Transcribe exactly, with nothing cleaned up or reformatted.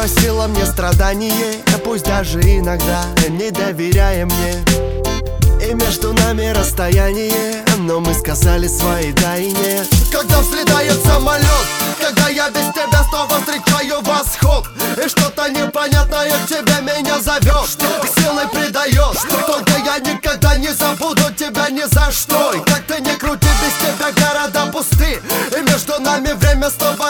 просила мне страдание, а пусть даже иногда не доверяя мне. И между нами расстояние, но мы сказали свои да и нет. Когда взлетает самолет, когда я без тебя снова встречаю восход, и что-то непонятное к тебе меня зовет, силы придает, только я никогда не забуду тебя ни за что. И как ты не крути, без тебя города пусты, и между нами время снова